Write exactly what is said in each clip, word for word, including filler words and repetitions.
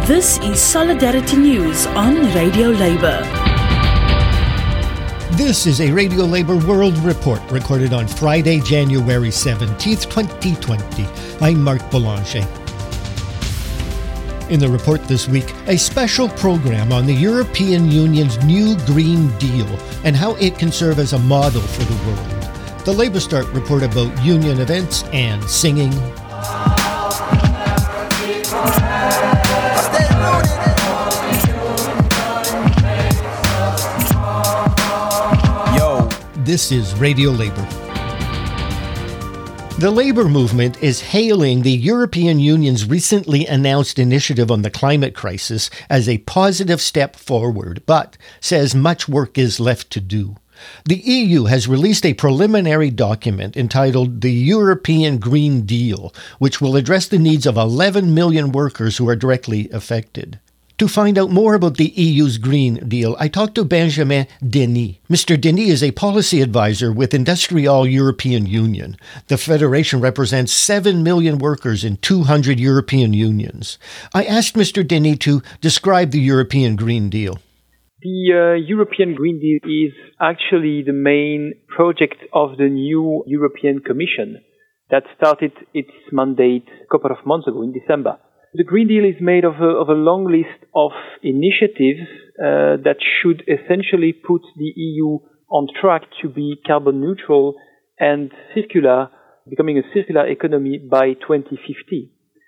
This is Solidarity News on Radio Labour. This is a Radio Labour World Report recorded on Friday, January seventeenth, twenty twenty. I'm Mark Boulanger. In the report this week, a special program on the European Union's new Green Deal and how it can serve as a model for the world. The Labour Start report about union events and singing. This is Radio Labour. The Labour movement is hailing the European Union's recently announced initiative on the climate crisis as a positive step forward, but says much work is left to do. The E U has released a preliminary document entitled the European Green Deal, which will address the needs of eleven million workers who are directly affected. To find out more about the E U's Green Deal, I talked to Benjamin Denis. Mister Denis is a policy advisor with Industrial European Union. The federation represents seven million workers in two hundred European unions. I asked Mister Denis to describe the European Green Deal. The uh, European Green Deal is actually the main project of the new European Commission that started its mandate a couple of months ago in December. The Green Deal is made of a, of a long list of initiatives uh, that should essentially put the E U on track to be carbon neutral and circular, becoming a circular economy by twenty fifty.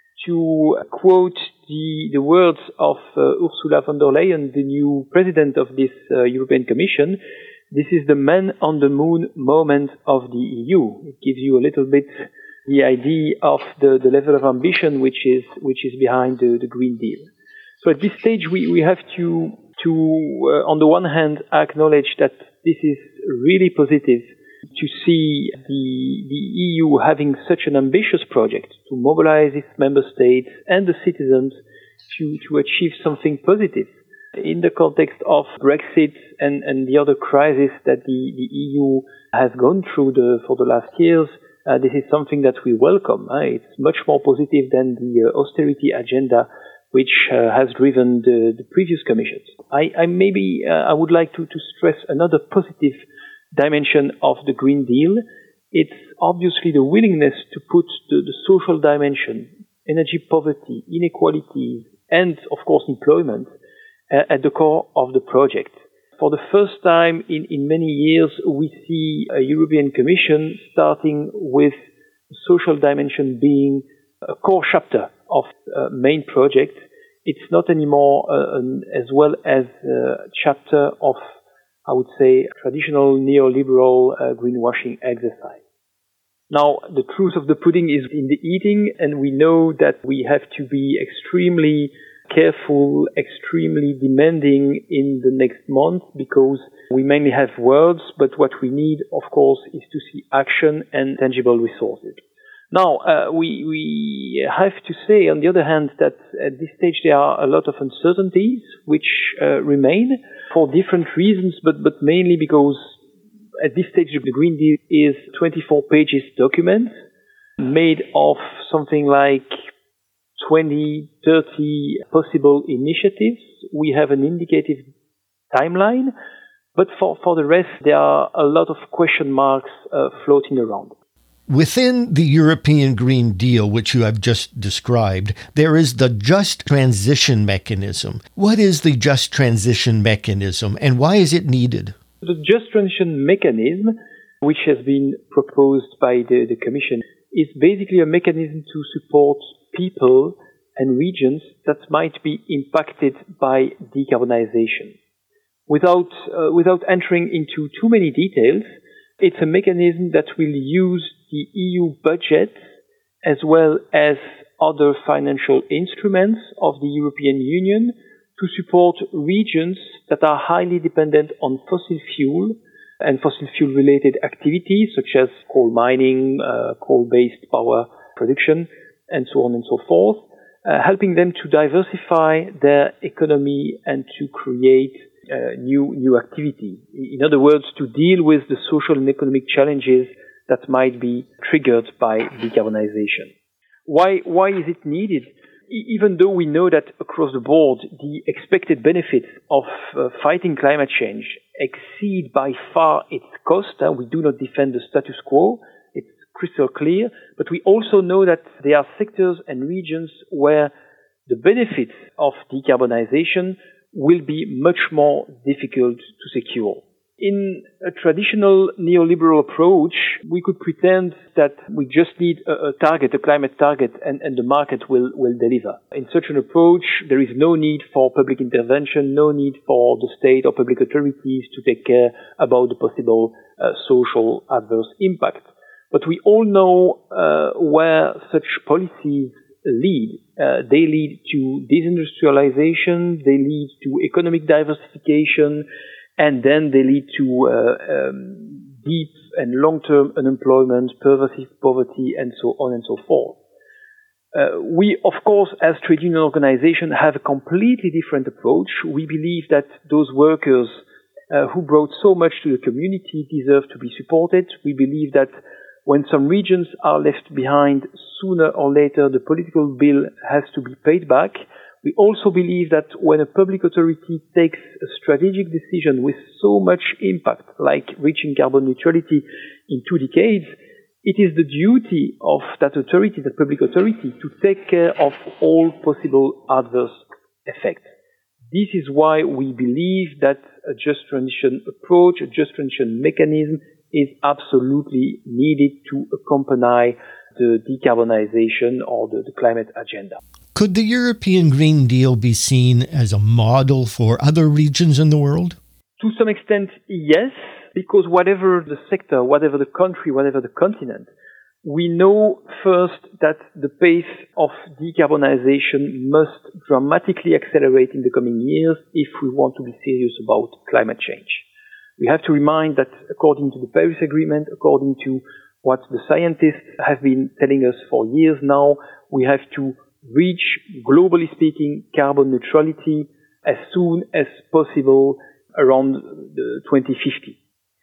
To quote the, the words of uh, Ursula von der Leyen, the new president of this uh, European Commission, this is the man on the moon moment of the E U. It gives you a little bit the idea of the, the level of ambition which is which is behind the, the Green Deal. So at this stage, we, we have to, to uh, on the one hand, acknowledge that this is really positive to see the, the E U having such an ambitious project to mobilize its member states and the citizens to, to achieve something positive. In the context of Brexit and, and the other crises that the, the E U has gone through the, for the last years, Uh, this is something that we welcome. Uh, it's much more positive than the uh, austerity agenda which uh, has driven the, the previous commissions. I, I maybe uh, I would like to, to stress another positive dimension of the Green Deal. It's obviously the willingness to put the, the social dimension, energy poverty, inequalities, and of course employment uh, at the core of the project. For the first time in, in many years, we see a European Commission starting with the social dimension being a core chapter of uh, main project. It's not anymore uh, an, as well as a chapter of, I would say, traditional neoliberal uh, greenwashing exercise. Now, the truth of the pudding is in the eating, and we know that we have to be extremely careful, extremely demanding in the next month, because we mainly have words, but what we need, of course, is to see action and tangible resources. Now, uh, we, we have to say, on the other hand, that at this stage there are a lot of uncertainties which uh, remain for different reasons, but, but mainly because at this stage the Green Deal is twenty-four pages document made of something like twenty, thirty possible initiatives. We have an indicative timeline, but for, for the rest, there are a lot of question marks uh, floating around. Within the European Green Deal, which you have just described, there is the Just Transition Mechanism. What is the Just Transition Mechanism, and why is it needed? The Just Transition Mechanism, which has been proposed by the, the Commission, is basically a mechanism to support people and regions that might be impacted by decarbonization. Without, uh, without entering into too many details, it's a mechanism that will use the E U budget as well as other financial instruments of the European Union to support regions that are highly dependent on fossil fuel and fossil fuel related activities such as coal mining, uh, coal-based power production, and so on and so forth, uh, helping them to diversify their economy and to create uh, new new activity. In other words, to deal with the social and economic challenges that might be triggered by decarbonization. Why why is it needed? even though we know that across the board the expected benefits of uh, fighting climate change exceed by far its cost, uh, we do not defend the status quo, it's crystal clear, but we also know that there are sectors and regions where the benefits of decarbonization will be much more difficult to secure. In a traditional neoliberal approach, we could pretend that we just need a, a target, a climate target, and, and the market will, will deliver. In such an approach, there is no need for public intervention, no need for the state or public authorities to take care about the possible uh, social adverse impact. But we all know uh, where such policies lead. Uh, they lead to desindustrialization, they lead to economic diversification, and then they lead to uh, um, deep and long-term unemployment, pervasive poverty, and so on and so forth. Uh, we, of course, as trade union organization, have a completely different approach. We believe that those workers uh, who brought so much to the community deserve to be supported. We believe that when some regions are left behind, sooner or later the political bill has to be paid back. We also believe that when a public authority takes a strategic decision with so much impact, like reaching carbon neutrality in two decades, it is the duty of that authority, that public authority, to take care of all possible adverse effects. This is why we believe that a just transition approach, a just transition mechanism is absolutely needed to accompany the decarbonization or the, the climate agenda. Could the European Green Deal be seen as a model for other regions in the world? To some extent, yes, because whatever the sector, whatever the country, whatever the continent, we know first that the pace of decarbonization must dramatically accelerate in the coming years if we want to be serious about climate change. We have to remind that according to the Paris Agreement, according to what the scientists have been telling us for years now, we have to reach, globally speaking, carbon neutrality as soon as possible around the twenty fifty.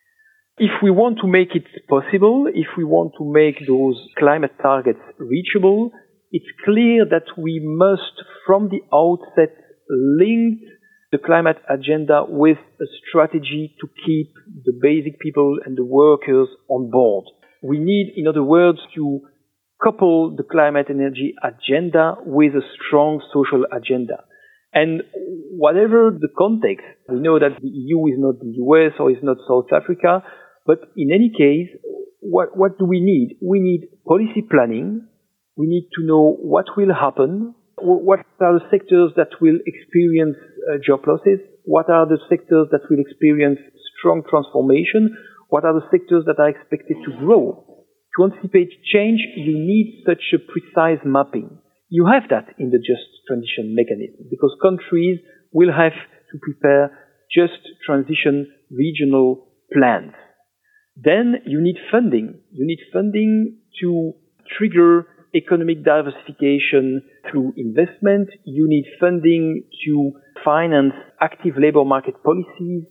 If we want to make it possible, if we want to make those climate targets reachable, it's clear that we must, from the outset, link the climate agenda with a strategy to keep the basic people and the workers on board. We need, in other words, to couple the climate energy agenda with a strong social agenda. And whatever the context, we know that the E U is not the U S or is not South Africa, but in any case, what, what do we need? We need policy planning. We need to know what will happen. What are the sectors that will experience uh, job losses? What are the sectors that will experience strong transformation? What are the sectors that are expected to grow? To anticipate change, you need such a precise mapping. You have that in the just transition mechanism because countries will have to prepare just transition regional plans. Then you need funding. You need funding to trigger economic diversification through investment. You need funding to finance active labor market policies.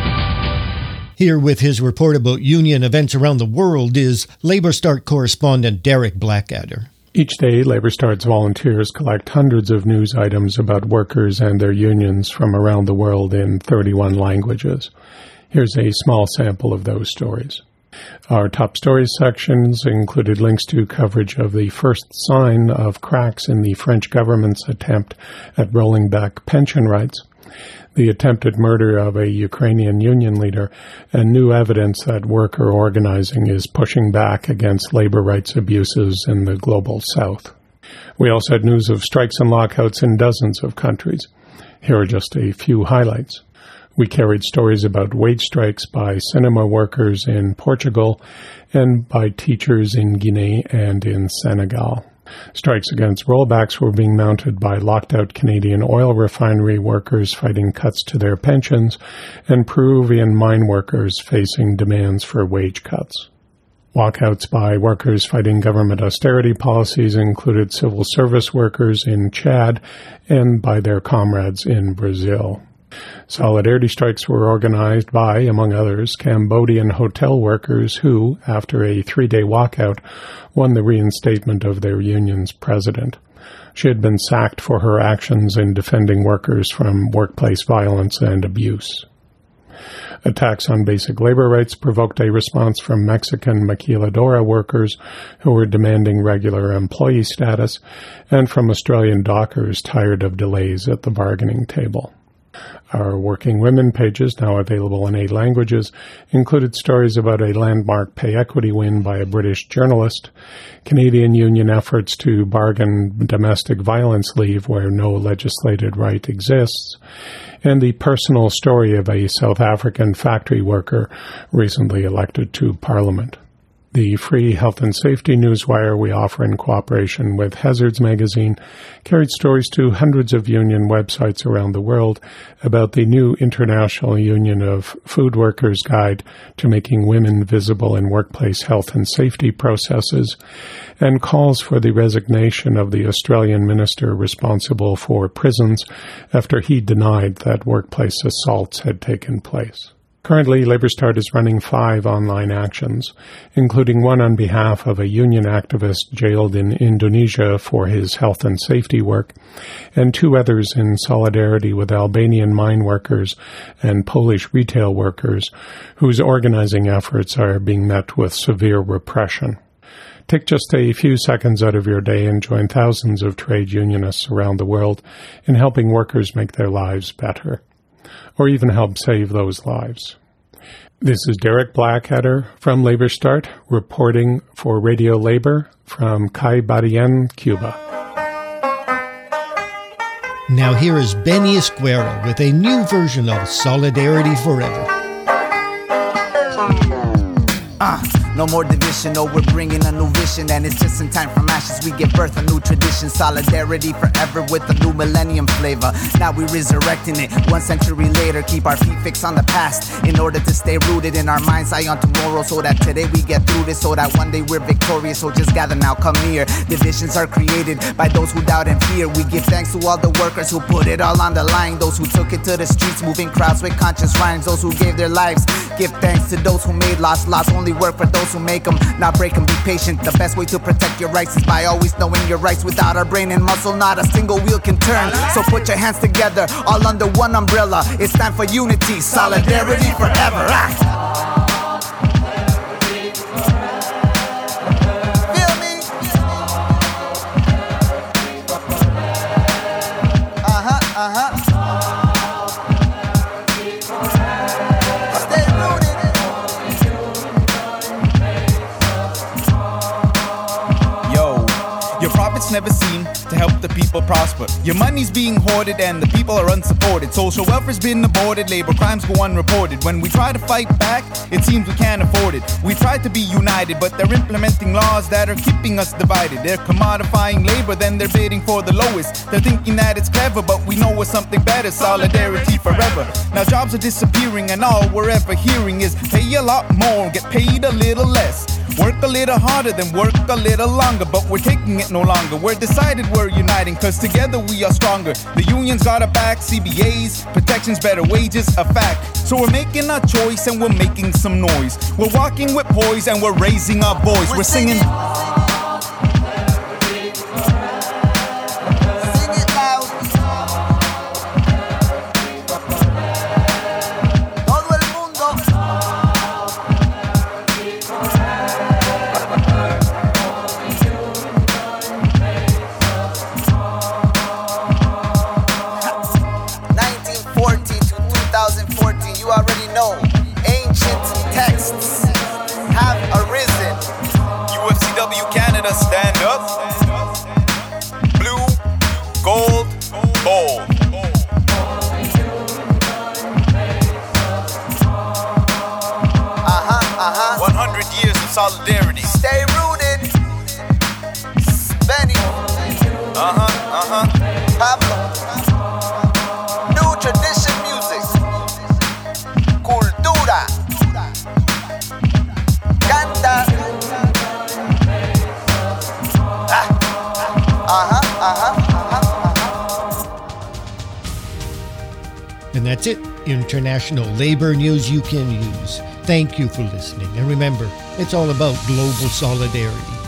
Here with his report about union events around the world is Labour Start correspondent Derek Blackadder. Each day, Labour Start's volunteers collect hundreds of news items about workers and their unions from around the world in thirty-one languages. Here's a small sample of those stories. Our top stories sections included links to coverage of the first sign of cracks in the French government's attempt at rolling back pension rights, the attempted murder of a Ukrainian union leader, and new evidence that worker organizing is pushing back against labor rights abuses in the global south. We also had news of strikes and lockouts in dozens of countries. Here are just a few highlights. We carried stories about wage strikes by cinema workers in Portugal and by teachers in Guinea and in Senegal. Strikes against rollbacks were being mounted by locked-out Canadian oil refinery workers fighting cuts to their pensions and Peruvian mine workers facing demands for wage cuts. Walkouts by workers fighting government austerity policies included civil service workers in Chad and by their comrades in Brazil. Solidarity strikes were organized by, among others, Cambodian hotel workers who, after a three-day walkout, won the reinstatement of their union's president. She had been sacked for her actions in defending workers from workplace violence and abuse. Attacks on basic labor rights provoked a response from Mexican maquiladora workers who were demanding regular employee status, and from Australian dockers tired of delays at the bargaining table. Our Working Women pages, now available in eight languages, included stories about a landmark pay equity win by a British journalist, Canadian union efforts to bargain domestic violence leave where no legislated right exists, and the personal story of a South African factory worker recently elected to Parliament. The free health and safety newswire we offer in cooperation with Hazards magazine carried stories to hundreds of union websites around the world about the new International Union of Food Workers Guide to Making Women Visible in Workplace Health and Safety Processes, and calls for the resignation of the Australian minister responsible for prisons after he denied that workplace assaults had taken place. Currently, LabourStart is running five online actions, including one on behalf of a union activist jailed in Indonesia for his health and safety work, and two others in solidarity with Albanian mine workers and Polish retail workers, whose organizing efforts are being met with severe repression. Take just a few seconds out of your day and join thousands of trade unionists around the world in helping workers make their lives better, or even help save those lives. This is Derek Blackadder from LabourStart, reporting for Radio Labor from Caibarien, Cuba. Now here is Benny Esquero with a new version of Solidarity Forever. Uh. No more division, no, we're bringing a new vision, and it's just in time from ashes we give birth a new tradition. Solidarity forever with a new millennium flavor. Now we're resurrecting it one century later. Keep our feet fixed on the past in order to stay rooted in our mind's eye on tomorrow, so that today we get through this, so that one day we're victorious. So just gather now, come near. Divisions are created by those who doubt and fear. We give thanks to all the workers who put it all on the line, those who took it to the streets, moving crowds with conscious rhymes, those who gave their lives. Give thanks to those who made lost loss, only work for those who make them, not break them. Be patient. The best way to protect your rights is by always knowing your rights. Without our brain and muscle, not a single wheel can turn. So put your hands together, all under one umbrella. It's time for unity, solidarity forever. Ah. Feel me? Uh-huh, uh-huh. Never seem to help the people prosper. Your money's being hoarded and the people are unsupported. Social welfare's been aborted, labor crimes go unreported. When we try to fight back, it seems we can't afford it. We try to be united, but they're implementing laws that are keeping us divided. They're commodifying labor, then they're bidding for the lowest. They're thinking that it's clever, but we know it's something better. Solidarity forever. Now jobs are disappearing and all we're ever hearing is pay a lot more, get paid a little less. Work a little harder, then work a little longer. But we're taking it no longer. We're decided we're uniting, cause together we are stronger. The unions got our back, C B As, protections, better wages, a fact. So we're making a choice and we're making some noise. We're walking with poise and we're raising our voice. We're, we're singing. singing. Stand up. Blue, gold, gold. Uh-huh, uh-huh. one hundred years of solidarity. Stay rooted. Benny. Uh-huh, uh-huh. Pablo. New tradition music. Cultura. Canta. Uh-huh, uh-huh, uh-huh. And that's it. International labor news you can use. Thank you for listening. And remember, it's all about global solidarity.